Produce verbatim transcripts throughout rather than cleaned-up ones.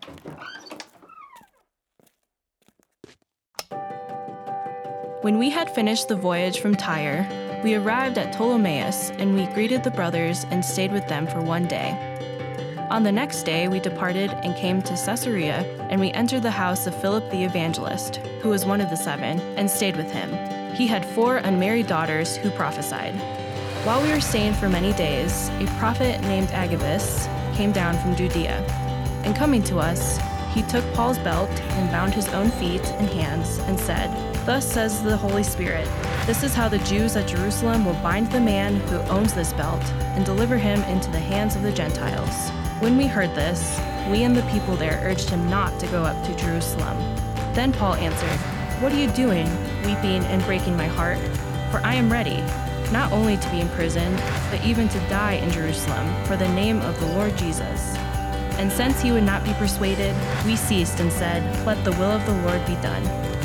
When we had finished the voyage from Tyre, we arrived at Ptolemais, and we greeted the brothers and stayed with them for one day. On the next day, we departed and came to Caesarea, and we entered the house of Philip the evangelist, who was one of the seven, and stayed with him. He had four unmarried daughters who prophesied. While we were staying for many days, a prophet named Agabus came down from Judea. And coming to us, he took Paul's belt and bound his own feet and hands and said, "Thus says the Holy Spirit, this is how the Jews at Jerusalem will bind the man who owns this belt and deliver him into the hands of the Gentiles." When we heard this, we and the people there urged him not to go up to Jerusalem. Then Paul answered, "What are you doing, weeping and breaking my heart? For I am ready, not only to be imprisoned, but even to die in Jerusalem for the name of the Lord Jesus." And since he would not be persuaded, we ceased and said, "Let the will of the Lord be done."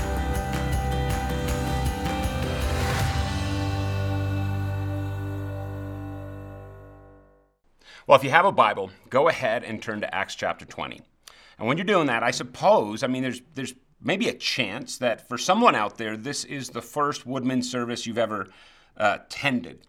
Well, if you have a Bible, go ahead and turn to Acts chapter twenty. And when you're doing that, I suppose, I mean, there's there's maybe a chance that for someone out there, this is the first Woodman service you've ever uh, attended.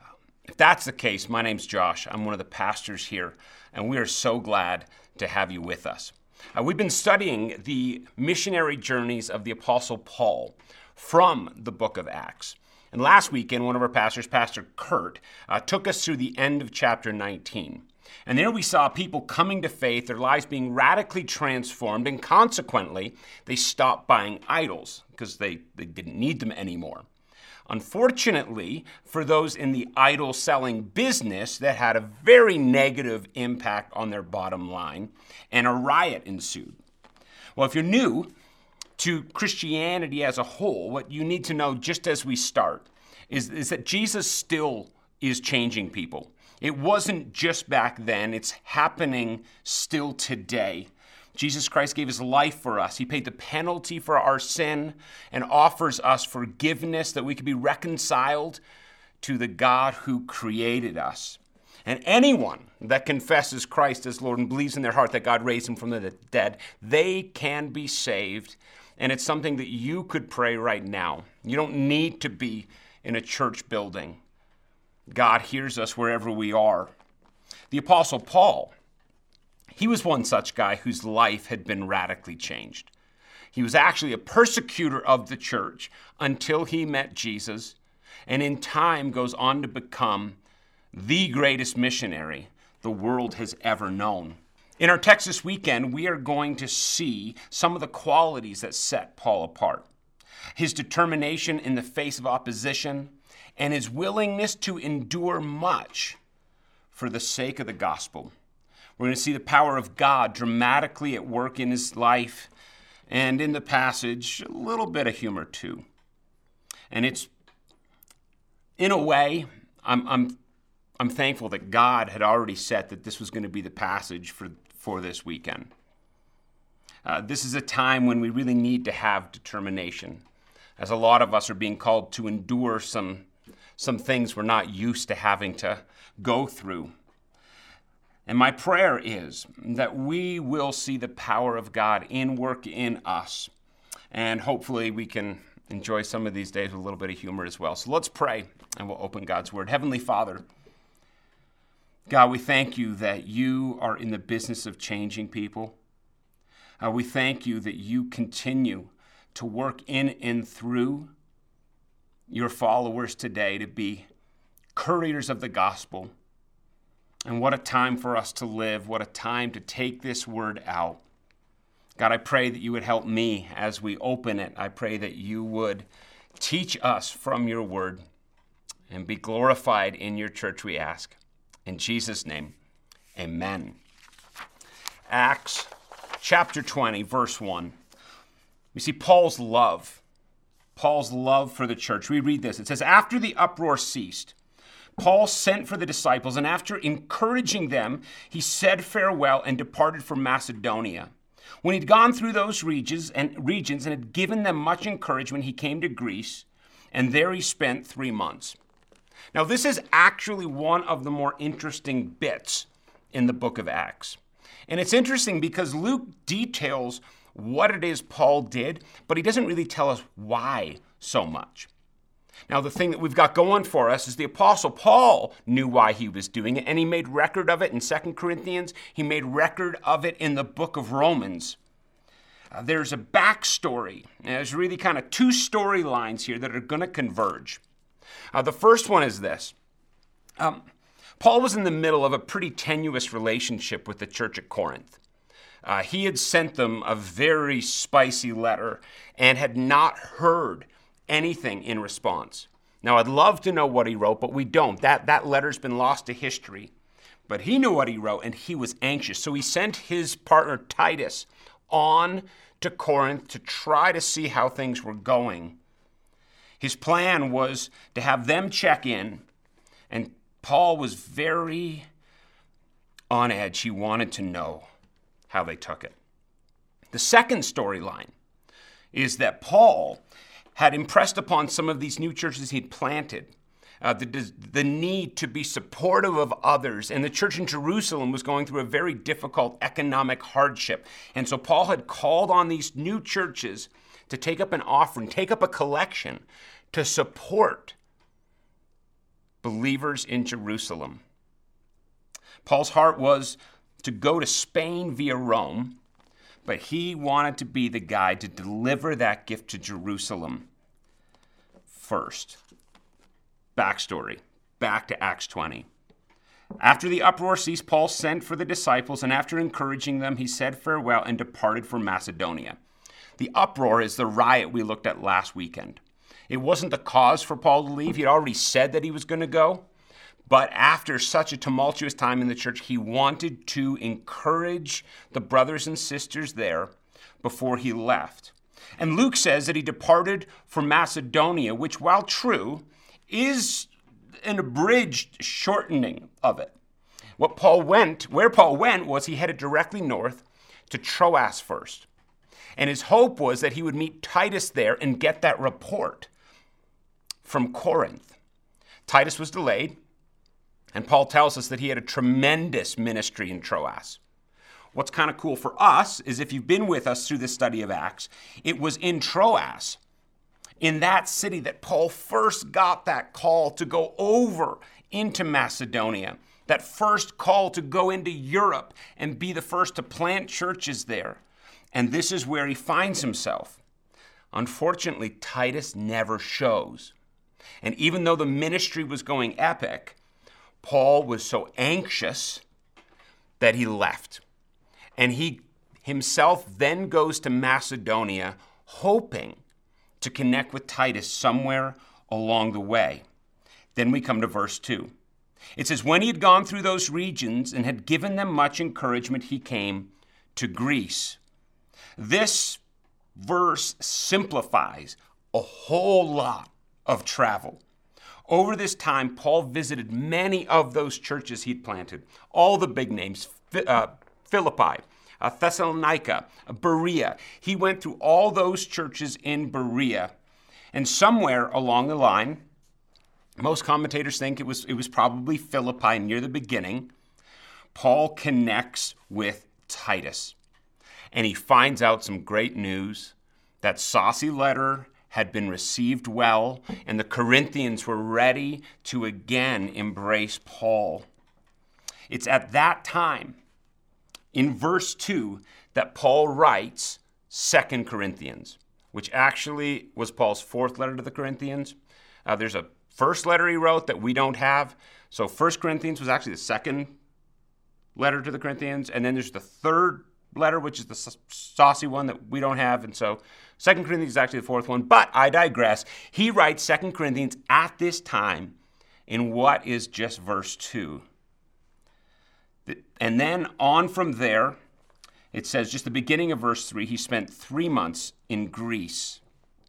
If that's the case, my name's Josh. I'm one of the pastors here, and we are so glad to have you with us. Uh, we've been studying the missionary journeys of the Apostle Paul from the book of Acts. And last weekend, one of our pastors, Pastor Kurt, uh, took us through the end of chapter nineteen. And there we saw people coming to faith, their lives being radically transformed, and consequently, they stopped buying idols because they, they didn't need them anymore. Unfortunately, for those in the idol-selling business, that had a very negative impact on their bottom line, and a riot ensued. Well, if you're new to Christianity as a whole, what you need to know just as we start is, is that Jesus still is changing people. It wasn't just back then, it's happening still today. Jesus Christ gave his life for us. He paid the penalty for our sin and offers us forgiveness that we can be reconciled to the God who created us. And anyone that confesses Christ as Lord and believes in their heart that God raised him from the dead, they can be saved. And it's something that you could pray right now. You don't need to be in a church building. God hears us wherever we are. The Apostle Paul, he was one such guy whose life had been radically changed. He was actually a persecutor of the church until he met Jesus, and in time goes on to become the greatest missionary the world has ever known. In our text this weekend, we are going to see some of the qualities that set Paul apart. His determination in the face of opposition and his willingness to endure much for the sake of the gospel. We're going to see the power of God dramatically at work in his life, and in the passage, a little bit of humor too. And it's, in a way, I'm I'm I'm thankful that God had already set that this was going to be the passage for, for this weekend. Uh, this is a time when we really need to have determination, as a lot of us are being called to endure some, some things we're not used to having to go through. And my prayer is that we will see the power of God in work in us. And hopefully we can enjoy some of these days with a little bit of humor as well. So let's pray and we'll open God's word. Heavenly Father, God, we thank you that you are in the business of changing people. Uh, we thank you that you continue to work in and through your followers today to be couriers of the gospel. And what a time for us to live. What a time to take this word out. God, I pray that you would help me as we open it. I pray that you would teach us from your word and be glorified in your church, we ask. In Jesus' name, amen. Acts chapter twenty, verse one. We see Paul's love. Paul's love for the church. We read this. It says, after the uproar ceased, Paul sent for the disciples, and after encouraging them, he said farewell and departed for Macedonia. When he'd gone through those regions and regions and had given them much encouragement, he came to Greece, and there he spent three months. Now, this is actually one of the more interesting bits in the book of Acts. And it's interesting because Luke details what it is Paul did, but he doesn't really tell us why so much. Now, the thing that we've got going for us is the Apostle Paul knew why he was doing it, and he made record of it in Second Corinthians. He made record of it in the book of Romans. Uh, there's a backstory. And there's really kind of two storylines here that are going to converge. Uh, the first one is this. Um, Paul was in the middle of a pretty tenuous relationship with the church at Corinth. Uh, he had sent them a very spicy letter and had not heard anything in response. Now, I'd love to know what he wrote, but we don't. That, that letter's been lost to history. But he knew what he wrote, and he was anxious. So he sent his partner Titus on to Corinth to try to see how things were going. His plan was to have them check in, and Paul was very on edge. He wanted to know how they took it. The second storyline is that Paul had impressed upon some of these new churches he'd planted uh, the, the need to be supportive of others. And the church in Jerusalem was going through a very difficult economic hardship. And so Paul had called on these new churches to take up an offering, take up a collection to support believers in Jerusalem. Paul's heart was to go to Spain via Rome, but he wanted to be the guy to deliver that gift to Jerusalem first. Backstory, back to Acts twenty. After the uproar ceased, Paul sent for the disciples, and after encouraging them, he said farewell and departed for Macedonia. The uproar is the riot we looked at last weekend. It wasn't the cause for Paul to leave. He had already said that he was going to go. But after such a tumultuous time in the church, he wanted to encourage the brothers and sisters there before he left. And Luke says that he departed for Macedonia, which, while true, is an abridged shortening of it. What Paul went, where Paul went was he headed directly north to Troas first. And his hope was that he would meet Titus there and get that report from Corinth. Titus was delayed. And Paul tells us that he had a tremendous ministry in Troas. What's kind of cool for us is if you've been with us through the study of Acts, it was in Troas, in that city, that Paul first got that call to go over into Macedonia, that first call to go into Europe and be the first to plant churches there. And this is where he finds himself. Unfortunately, Titus never shows. And even though the ministry was going epic, Paul was so anxious that he left. And he himself then goes to Macedonia, hoping to connect with Titus somewhere along the way. Then we come to verse two. It says, when he had gone through those regions and had given them much encouragement, he came to Greece. This verse simplifies a whole lot of travel. Over this time, Paul visited many of those churches he'd planted, all the big names, uh, Philippi, uh, Thessalonica, uh, Berea. He went through all those churches in Berea. And somewhere along the line, most commentators think it was, it was probably Philippi near the beginning, Paul connects with Titus. And he finds out some great news. That saucy letter had been received well, and the Corinthians were ready to again embrace Paul. It's at that time, in verse two, that Paul writes Second Corinthians, which actually was Paul's fourth letter to the Corinthians. Uh, there's a first letter he wrote that we don't have. So First Corinthians was actually the second letter to the Corinthians, and then there's the third letter, which is the saucy one that we don't have. And so Second Corinthians is actually the fourth one. But I digress. He writes Second Corinthians at this time in what is just verse two. And then on from there, it says just the beginning of verse three, he spent three months in Greece.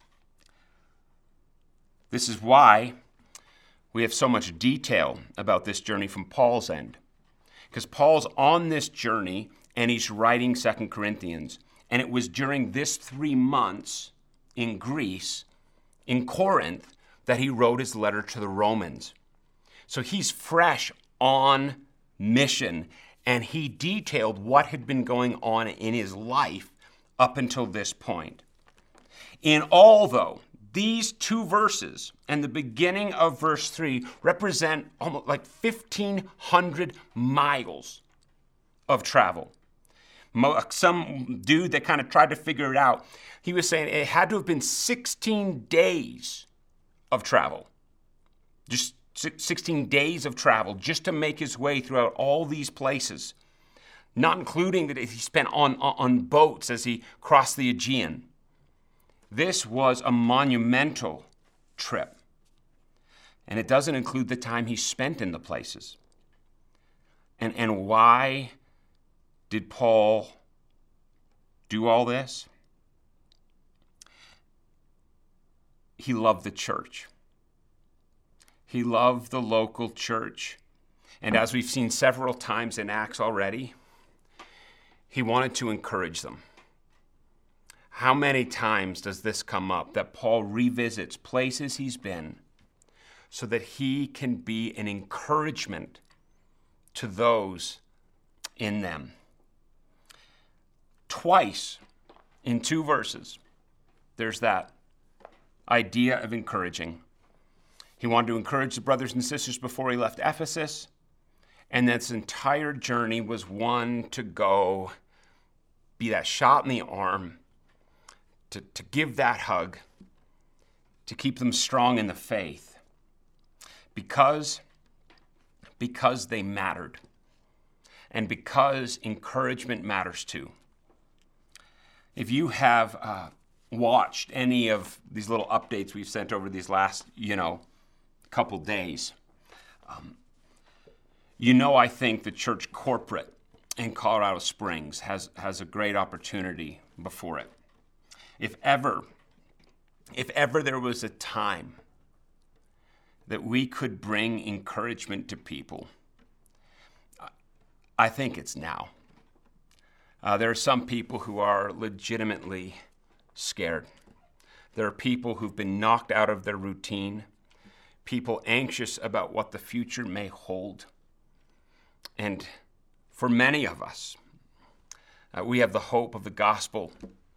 This is why we have so much detail about this journey from Paul's end. Because Paul's on this journey and he's writing Second Corinthians. And it was during this three months in Greece, in Corinth, that he wrote his letter to the Romans. So he's fresh on mission and he detailed what had been going on in his life up until this point. In all, though, these two verses and the beginning of verse three represent almost like fifteen hundred miles of travel. Some dude that kind of tried to figure it out, he was saying it had to have been sixteen days of travel. Just sixteen days of travel just to make his way throughout all these places, not including that he spent on, on boats as he crossed the Aegean. This was a monumental trip, and it doesn't include the time he spent in the places. And, and why did Paul do all this? He loved the church. He loved the local church. And as we've seen several times in Acts already, he wanted to encourage them. How many times does this come up, that Paul revisits places he's been so that he can be an encouragement to those in them? Twice in two verses, there's that idea of encouraging. He wanted to encourage the brothers and sisters before he left Ephesus, and this entire journey was one to go be that shot in the arm, to, to give that hug, to keep them strong in the faith, because, because they mattered, and because encouragement matters too. If you have uh, watched any of these little updates we've sent over these last, you know, couple days, um, you know, I think the church corporate in Colorado Springs has, has a great opportunity before it. If ever, if ever there was a time that we could bring encouragement to people, I think it's now. Uh, there are some people who are legitimately scared. There are people who've been knocked out of their routine, people anxious about what the future may hold. And for many of us, uh, we have the hope of the gospel.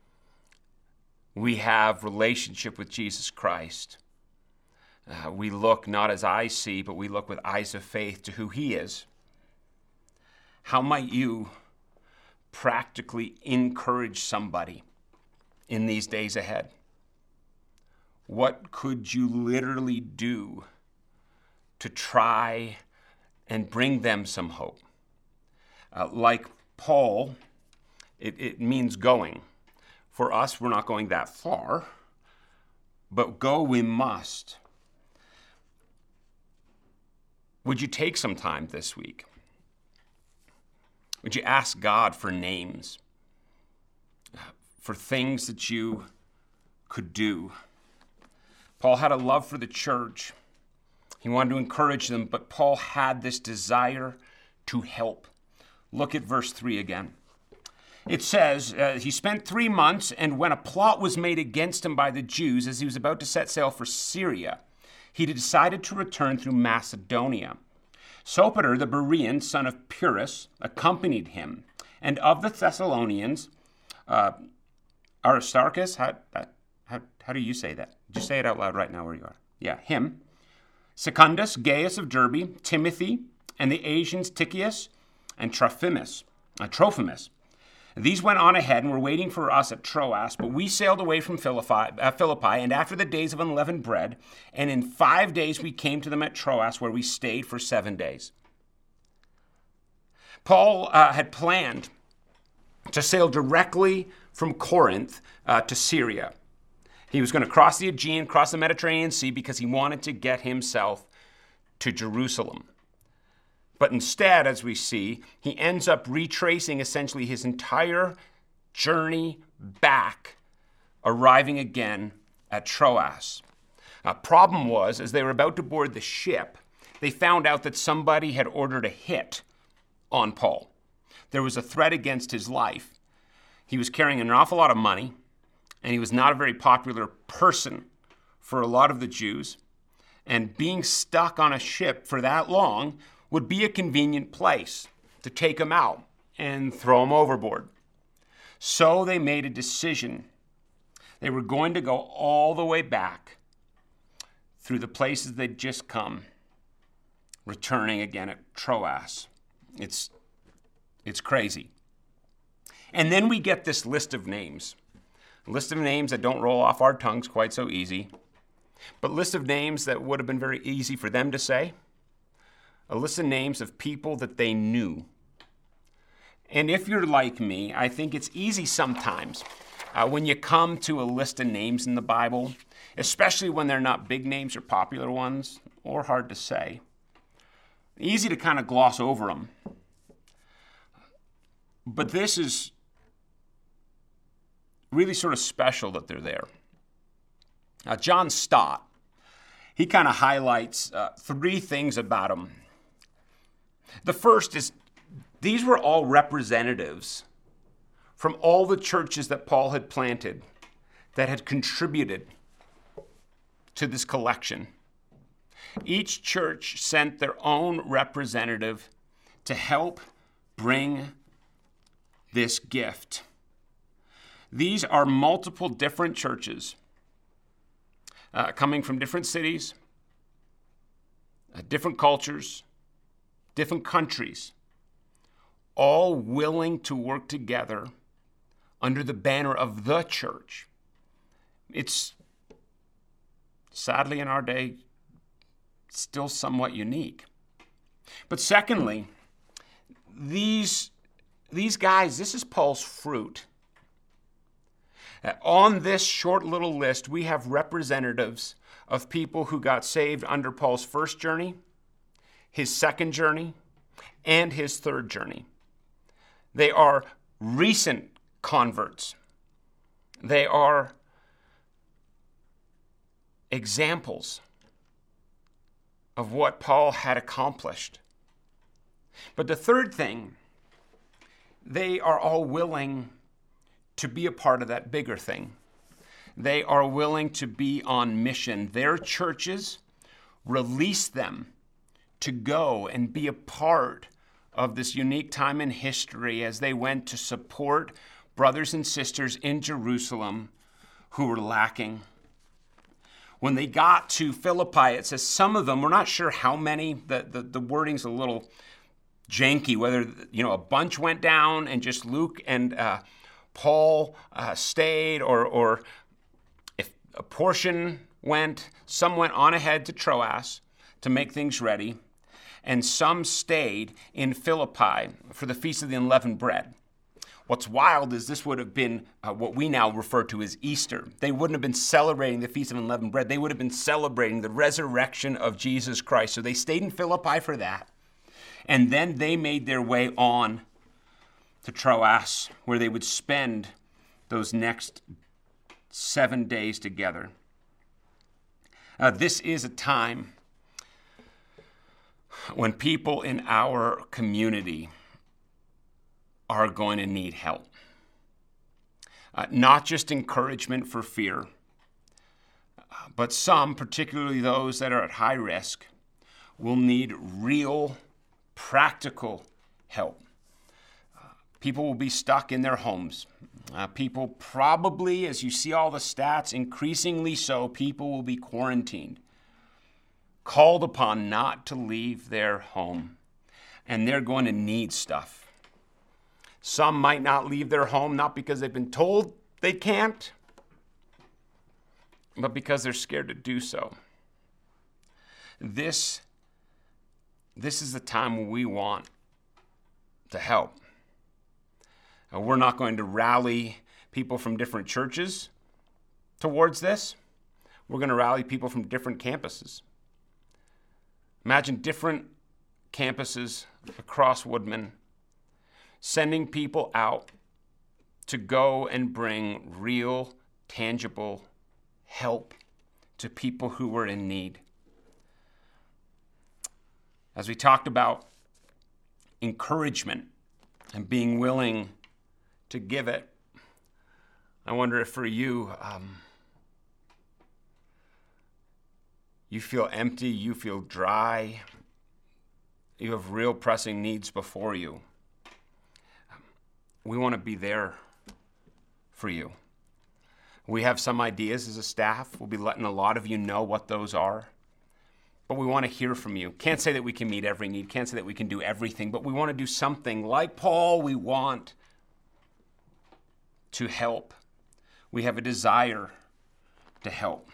We have relationship with Jesus Christ. Uh, we look not as eyes see, but we look with eyes of faith to who he is. How might you practically encourage somebody in these days ahead? What could you literally do to try and bring them some hope? Uh, like Paul, it, it means going. For us, we're not going that far, but go we must. Would you take some time this week? Would you ask God for names, for things that you could do? Paul had a love for the church. He wanted to encourage them, but Paul had this desire to help. Look at verse three again. It says, uh, he spent three months, and when a plot was made against him by the Jews as he was about to set sail for Syria, he decided to return through Macedonia. Sopater, the Berean, son of Pyrrhus, accompanied him. And of the Thessalonians, uh, Aristarchus, how, how, how do you say that? Just say it out loud right now where you are. Yeah, him. Secundus, Gaius of Derbe, Timothy, and the Asians Tychicus and Trophimus. Uh, Trophimus. These went on ahead and were waiting for us at Troas, but we sailed away from Philippi, uh, Philippi, and after the days of unleavened bread, and in five days we came to them at Troas, where we stayed for seven days. Paul uh, had planned to sail directly from Corinth uh, to Syria. He was going to cross the Aegean, cross the Mediterranean Sea, because he wanted to get himself to Jerusalem. But instead, as we see, he ends up retracing essentially his entire journey back, arriving again at Troas. A problem was, as they were about to board the ship, they found out that somebody had ordered a hit on Paul. There was a threat against his life. He was carrying an awful lot of money, and he was not a very popular person for a lot of the Jews. And being stuck on a ship for that long would be a convenient place to take them out and throw them overboard. So they made a decision. They were going to go all the way back through the places they'd just come, returning again at Troas. It's, it's crazy. And then we get this list of names. A list of names that don't roll off our tongues quite so easy, but list of names that would have been very easy for them to say. A list of names of people that they knew. And if you're like me, I think it's easy sometimes uh, when you come to a list of names in the Bible, especially when they're not big names or popular ones, or hard to say. Easy to kind of gloss over them. But this is really sort of special that they're there. Now, John Stott, he kind of highlights uh, three things about them. The first is these were all representatives from all the churches that Paul had planted that had contributed to this collection. Each church sent their own representative to help bring this gift. These are multiple different churches uh, coming from different cities, uh, different cultures, different countries, all willing to work together under the banner of the church. It's sadly in our day still somewhat unique. But secondly, these, these guys, this is Paul's fruit. Uh, on this short little list, we have representatives of people who got saved under Paul's first journey, his second journey, and his third journey. They are recent converts. They are examples of what Paul had accomplished. But the third thing, they are all willing to be a part of that bigger thing. They are willing to be on mission. Their churches release them to go and be a part of this unique time in history as they went to support brothers and sisters in Jerusalem who were lacking. When they got to Philippi, it says some of them, we're not sure how many, the, the, the wording's a little janky, whether, you know, a bunch went down and just Luke and uh, Paul uh, stayed, or, or if a portion went, some went on ahead to Troas to make things ready, and some stayed in Philippi for the Feast of the Unleavened Bread. What's wild is this would have been uh, what we now refer to as Easter. They wouldn't have been celebrating the Feast of Unleavened Bread. They would have been celebrating the resurrection of Jesus Christ. So they stayed in Philippi for that. And then they made their way on to Troas, where they would spend those next seven days together. Uh, this is a time when people in our community are going to need help. Uh, not just encouragement for fear, but some, particularly those that are at high risk, will need real, practical help. Uh, people will be stuck in their homes. Uh, people probably, as you see all the stats, increasingly so, people will be quarantined, called upon not to leave their home, and they're going to need stuff. Some might not leave their home, not because they've been told they can't, but because they're scared to do so. This, this is the time when we want to help. Uh, we're not going to rally people from different churches towards this. We're going to rally people from different campuses. Imagine different campuses across Woodman sending people out to go and bring real, tangible help to people who were in need. As we talked about encouragement and being willing to give it, I wonder if for you, um, you feel empty, you feel dry, you have real pressing needs before you. we want to be there for you. We have some ideas as a staff. We'll be letting a lot of you know what those are. But we want to hear from you. Can't say that we can meet every need. Can't say that we can do everything. But we want to do something. Like Paul, we want to help. We have a desire to help.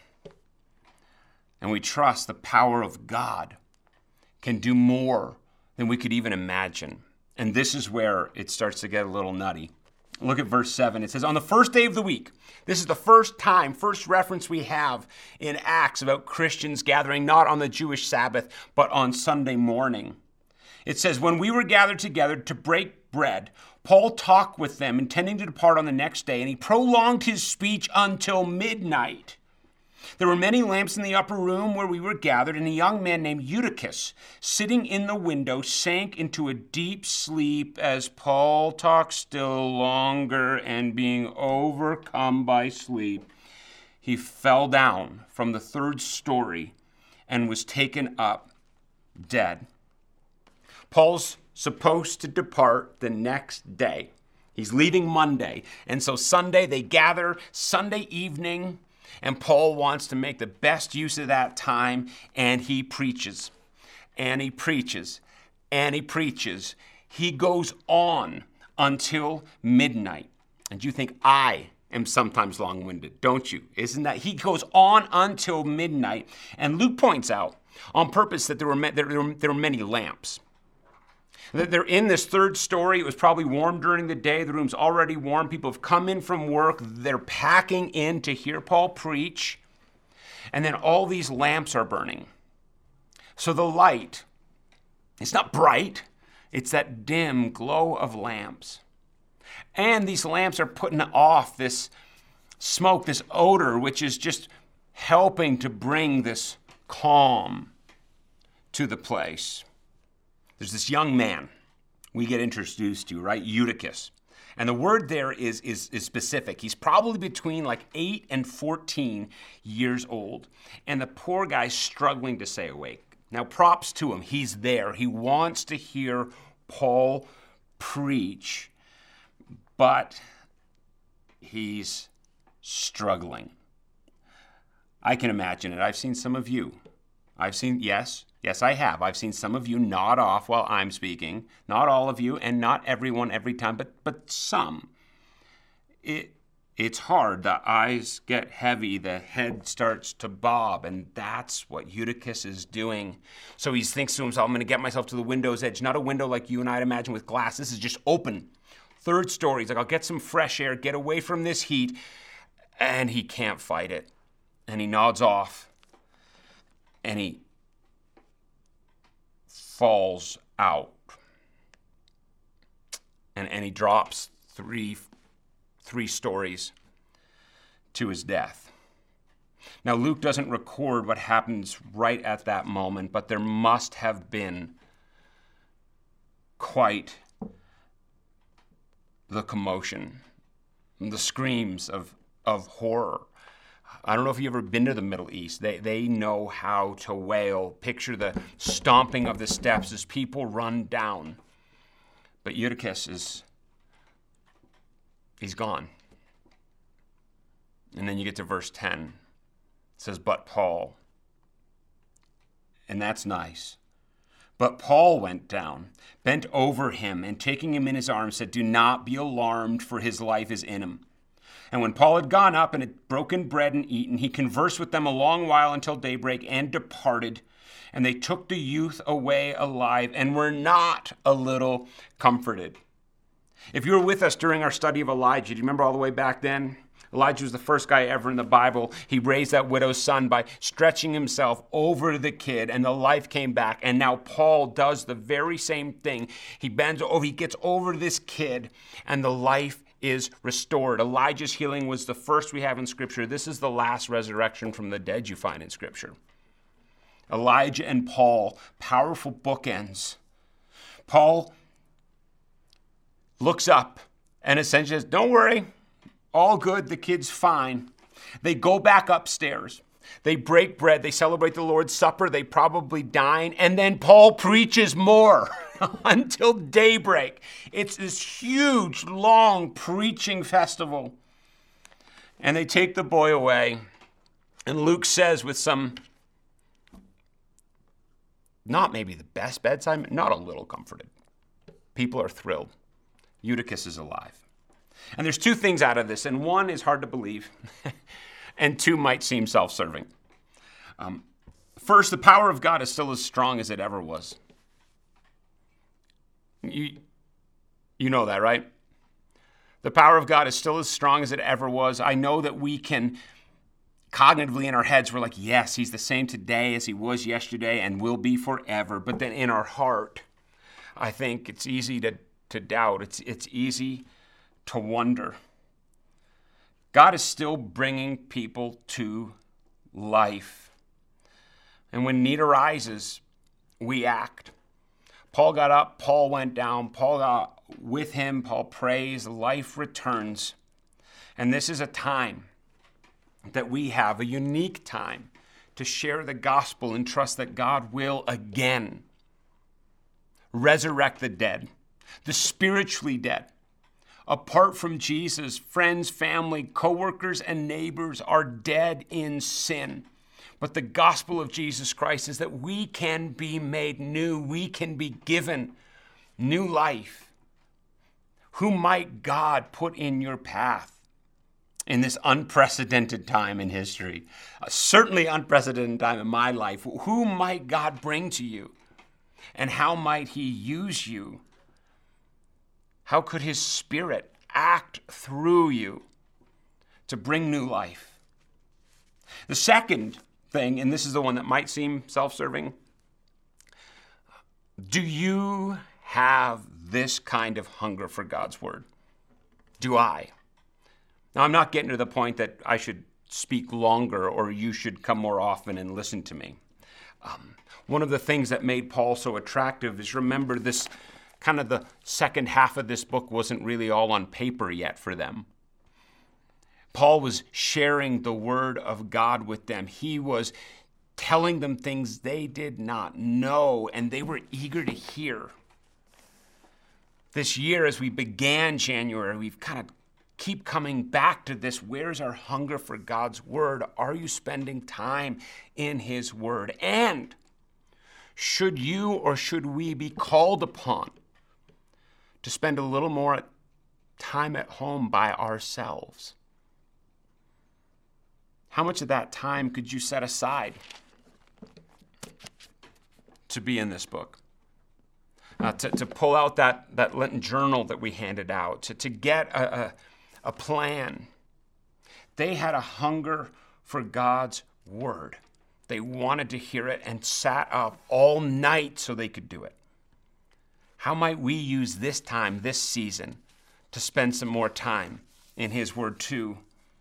And we trust the power of God can do more than we could even imagine. And this is where it starts to get a little nutty. Look at verse seven. It says, on the first day of the week, this is the first time, first reference we have in Acts about Christians gathering not on the Jewish Sabbath, but on Sunday morning. It says, when we were gathered together to break bread, Paul talked with them, intending to depart on the next day, and he prolonged his speech until midnight. There were many lamps in the upper room where we were gathered, and a young man named Eutychus, sitting in the window, sank into a deep sleep as Paul talked still longer, and being overcome by sleep, he fell down from the third story and was taken up dead. Paul's supposed to depart the next day. He's leaving Monday, and so Sunday they gather, Sunday evening, and Paul wants to make the best use of that time, and he preaches, and he preaches, and he preaches. He goes on until midnight. And you think I am sometimes long-winded, don't you? Isn't that? He goes on until midnight. And Luke points out on purpose that there were, there were, there were many lamps. They're in this third story. It was probably warm during the day. The room's already warm. People have come in from work. They're packing in to hear Paul preach. And then all these lamps are burning. So the light, it's not bright. It's that dim glow of lamps. And these lamps are putting off this smoke, this odor, which is just helping to bring this calm to the place. There's this young man we get introduced to, right? Eutychus. And the word there is, is, is specific. He's probably between like eight and fourteen years old. And the poor guy's struggling to stay awake. Now, props to him. He's there. He wants to hear Paul preach. But he's struggling. I can imagine it. I've seen some of you. I've seen, yes, yes, I have. I've seen some of you nod off while I'm speaking. Not all of you, and not everyone every time, but but some. It it's hard. The eyes get heavy. The head starts to bob, and that's what Eutychus is doing. So he thinks to himself, I'm going to get myself to the window's edge. Not a window like you and I'd imagine with glass. This is just open. Third story. He's like, I'll get some fresh air, get away from this heat. And he can't fight it. And he nods off. And he falls out. And, and he drops three, three stories to his death. Now, Luke doesn't record what happens right at that moment, but there must have been quite the commotion, the screams of, of horror. I don't know if you've ever been to the Middle East. They they know how to wail. Picture the stomping of the steps as people run down. But Eutychus is, he's gone. And then you get to verse ten. It says, but Paul. And that's nice. But Paul went down, bent over him, and taking him in his arms, said, do not be alarmed, for his life is in him. And when Paul had gone up and had broken bread and eaten, he conversed with them a long while until daybreak and departed. And they took the youth away alive and were not a little comforted. If you were with us during our study of Elijah, do you remember all the way back then? Elijah was the first guy ever in the Bible. He raised that widow's son by stretching himself over the kid, and the life came back. And now Paul does the very same thing. He bends over, he gets over this kid, and the life is restored. Elijah's healing was the first we have in Scripture. This is the last resurrection from the dead you find in Scripture. Elijah and Paul, powerful bookends. Paul looks up and essentially says, don't worry, all good, the kid's fine. They go back upstairs. They break bread. They celebrate the Lord's Supper. They probably dine. And then Paul preaches more until daybreak. It's this huge, long preaching festival. And they take the boy away. And Luke says with some, not maybe the best bedside, not a little comforted. People are thrilled. Eutychus is alive. And there's two things out of this, and one is hard to believe, and two might seem self-serving. Um, first, the power of God is still as strong as it ever was. You, you know that, right? The power of God is still as strong as it ever was. I know that we can, cognitively in our heads, we're like, yes, he's the same today as he was yesterday and will be forever. But then in our heart, I think it's easy to, to doubt. It's, it's easy to wonder. God is still bringing people to life. And when need arises, we act. Paul got up, Paul went down, Paul got with him, Paul prays, life returns. And this is a time that we have, a unique time to share the gospel and trust that God will again resurrect the dead, the spiritually dead. Apart from Jesus, friends, family, coworkers, and neighbors are dead in sin. But the gospel of Jesus Christ is that we can be made new. We can be given new life. Who might God put in your path in this unprecedented time in history? Uh, certainly unprecedented time in my life. Who might God bring to you? And how might he use you? How could his Spirit act through you to bring new life? The second thing, and this is the one that might seem self-serving, do you have this kind of hunger for God's word? Do I? Now, I'm not getting to the point that I should speak longer or you should come more often and listen to me. Um, one of the things that made Paul so attractive is, remember, this kind of the second half of this book wasn't really all on paper yet for them. Paul was sharing the word of God with them. He was telling them things they did not know, and they were eager to hear. This year, as we began January, we've kind of keep coming back to this. Where's our hunger for God's word? Are you spending time in his word? And should you or should we be called upon to spend a little more time at home by ourselves? How much of that time could you set aside to be in this book? Uh, to, to pull out that, that Lenten journal that we handed out, to, to get a, a, a plan. They had a hunger for God's word. They wanted to hear it and sat up all night so they could do it. How might we use this time, this season, to spend some more time in his word too?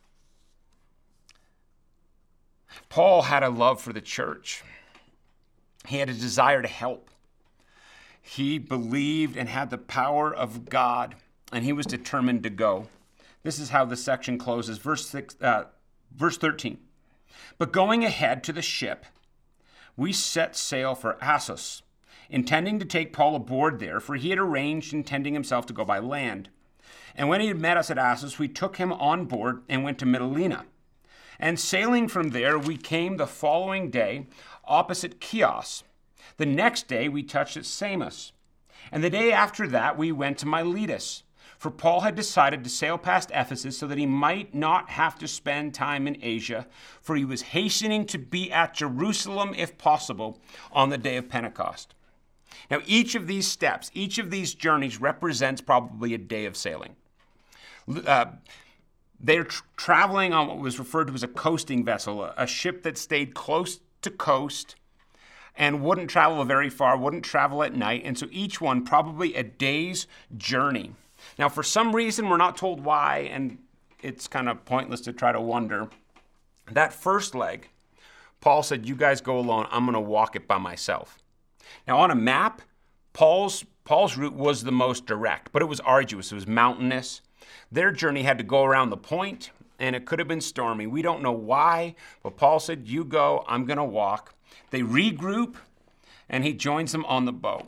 Paul had a love for the church. He had a desire to help. He believed and had the power of God, and he was determined to go. This is how the section closes, verse six, uh, verse thirteen. But going ahead to the ship, we set sail for Assos, intending to take Paul aboard there, for he had arranged intending himself to go by land. And when he had met us at Assos, we took him on board and went to Mytilene. And sailing from there, we came the following day opposite Chios. The next day, we touched at Samos. And the day after that, we went to Miletus. For Paul had decided to sail past Ephesus so that he might not have to spend time in Asia, for he was hastening to be at Jerusalem, if possible, on the day of Pentecost. Now, each of these steps, each of these journeys represents probably a day of sailing. Uh, They're tr- traveling on what was referred to as a coasting vessel, a, a ship that stayed close to coast and wouldn't travel very far, wouldn't travel at night. And so each one probably a day's journey. Now, for some reason, we're not told why, and it's kind of pointless to try to wonder. That first leg, Paul said, you guys go alone. I'm going to walk it by myself. Now, on a map, Paul's, Paul's route was the most direct, but it was arduous. It was mountainous. Their journey had to go around the point and it could have been stormy. We don't know why, but Paul said, you go, I'm going to walk. They regroup, and he joins them on the boat.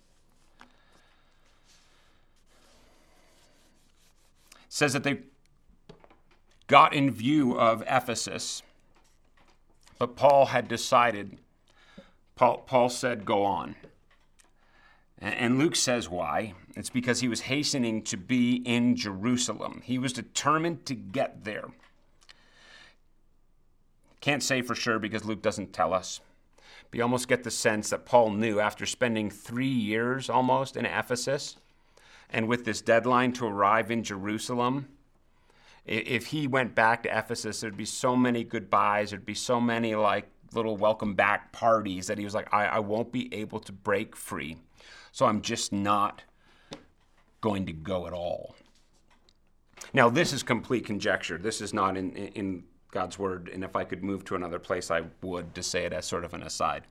It says that they got in view of Ephesus, but Paul had decided, Paul, Paul said, go on. And Luke says why. It's because he was hastening to be in Jerusalem. He was determined to get there. Can't say for sure because Luke doesn't tell us. But you almost get the sense that Paul knew after spending three years almost in Ephesus, and with this deadline to arrive in Jerusalem, if he went back to Ephesus, there'd be so many goodbyes, there'd be so many like little welcome back parties that he was like, I, I won't be able to break free. So I'm just not going to go at all. Now, this is complete conjecture. This is not in, in God's word. And if I could move to another place, I would, to say it as sort of an aside.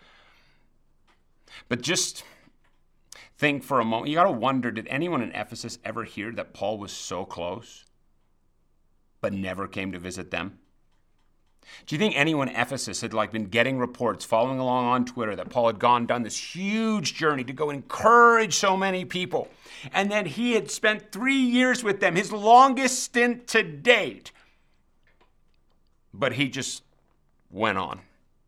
But just think for a moment. You got to wonder, did anyone in Ephesus ever hear that Paul was so close, but never came to visit them? Do you think anyone in Ephesus had like been getting reports, following along on Twitter, that Paul had gone done this huge journey to go encourage so many people, and that he had spent three years with them, his longest stint to date, but he just went on?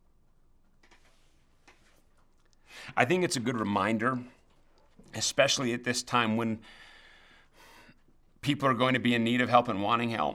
I think it's a good reminder, especially at this time when people are going to be in need of help and wanting help.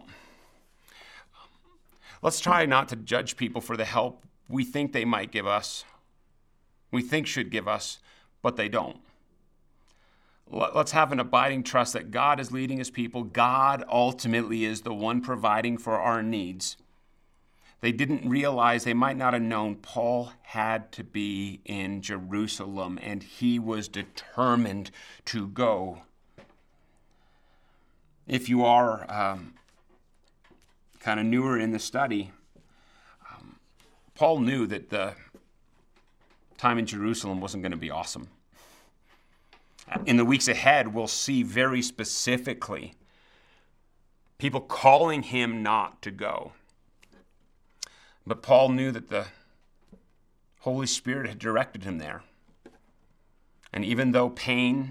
Let's try not to judge people for the help we think they might give us, we think should give us, but they don't. Let's have an abiding trust that God is leading his people. God ultimately is the one providing for our needs. They didn't realize, they might not have known, Paul had to be in Jerusalem, and he was determined to go. If you are um, kind of newer in the study, um, Paul knew that the time in Jerusalem wasn't going to be awesome. In the weeks ahead, we'll see very specifically people calling him not to go. But Paul knew that the Holy Spirit had directed him there. And even though pain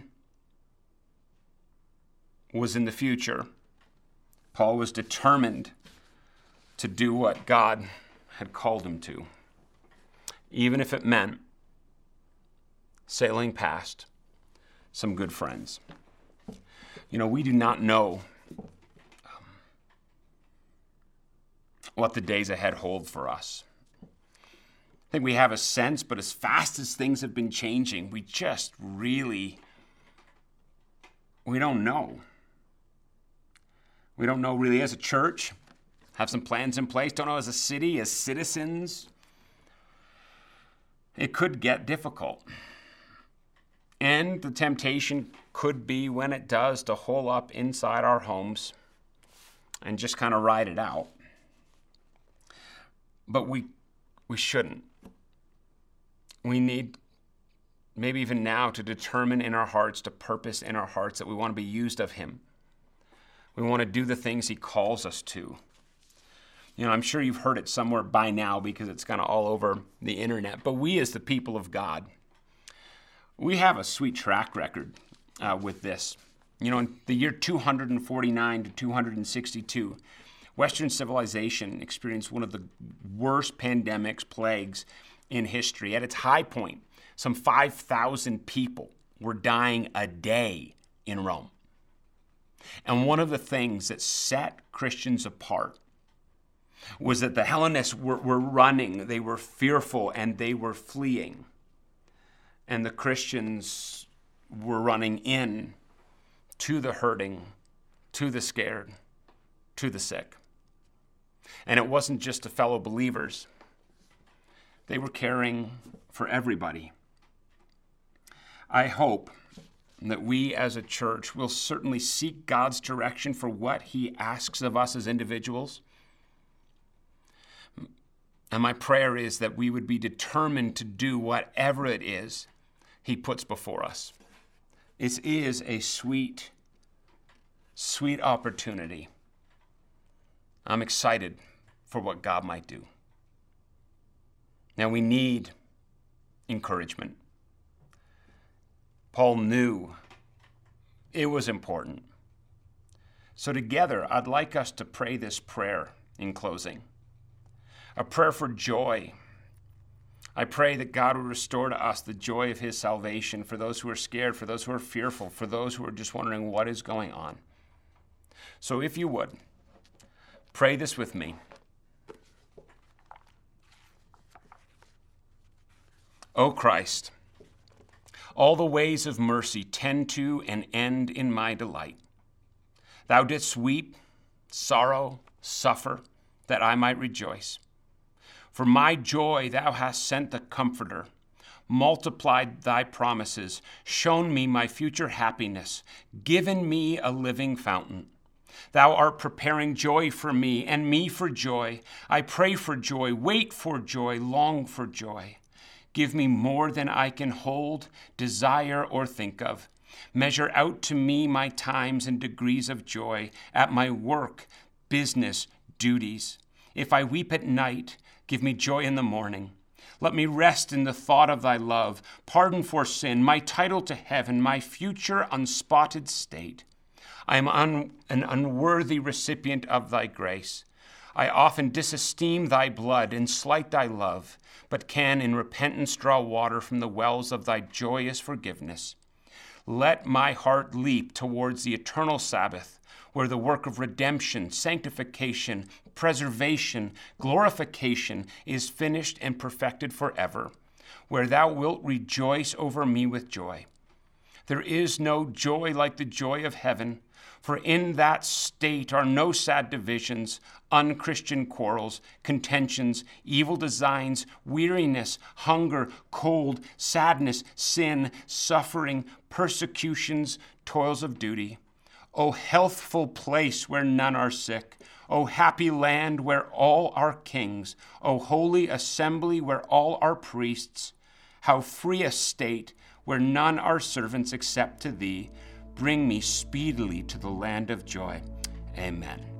was in the future, Paul was determined to do what God had called him to, even if it meant sailing past some good friends. You know, we do not know um, what the days ahead hold for us. I think we have a sense, but as fast as things have been changing, we just really, we don't know. We don't know really as a church, have some plans in place, don't know as a city, as citizens. It could get difficult. And the temptation could be, when it does, to hole up inside our homes and just kind of ride it out. But we we shouldn't. We need, maybe even now, to determine in our hearts, to purpose in our hearts that we want to be used of him. We want to do the things he calls us to. You know, I'm sure you've heard it somewhere by now because it's kind of all over the internet. But we as the people of God, we have a sweet track record uh, with this. You know, in the year two hundred forty-nine to two hundred sixty-two, Western civilization experienced one of the worst pandemics, plagues in history. At its high point, some five thousand people were dying a day in Rome. And one of the things that set Christians apart was that the Hellenists were, were running, they were fearful, and they were fleeing. And the Christians were running in to the hurting, to the scared, to the sick. And it wasn't just to fellow believers. They were caring for everybody. I hope that we as a church will certainly seek God's direction for what he asks of us as individuals. And my prayer is that we would be determined to do whatever it is he puts before us. It is a sweet, sweet opportunity I'm excited for what God might do. Now we need encouragement. Paul knew it was important. So together, I'd like us to pray this prayer in closing. A prayer for joy. I pray that God would restore to us the joy of his salvation for those who are scared, for those who are fearful, for those who are just wondering what is going on. So if you would, pray this with me. O Christ, all the ways of mercy tend to and end in my delight. Thou didst weep, sorrow, suffer, that I might rejoice. For my joy thou hast sent the Comforter, multiplied thy promises, shown me my future happiness, given me a living fountain. Thou art preparing joy for me, and me for joy. I pray for joy, wait for joy, long for joy. Give me more than I can hold, desire, or think of. Measure out to me my times and degrees of joy at my work, business, duties. If I weep at night, give me joy in the morning. Let me rest in the thought of thy love, pardon for sin, my title to heaven, my future unspotted state. I am un- an unworthy recipient of thy grace. I often disesteem thy blood and slight thy love, but can in repentance draw water from the wells of thy joyous forgiveness. Let my heart leap towards the eternal Sabbath, where the work of redemption, sanctification, preservation, glorification is finished and perfected forever, where thou wilt rejoice over me with joy. There is no joy like the joy of heaven, for in that state are no sad divisions, unchristian quarrels, contentions, evil designs, weariness, hunger, cold, sadness, sin, suffering, persecutions, toils of duty. O healthful place where none are sick, O happy land where all are kings, O holy assembly where all are priests, how free a state where none are servants except to thee. Bring me speedily to the land of joy. Amen.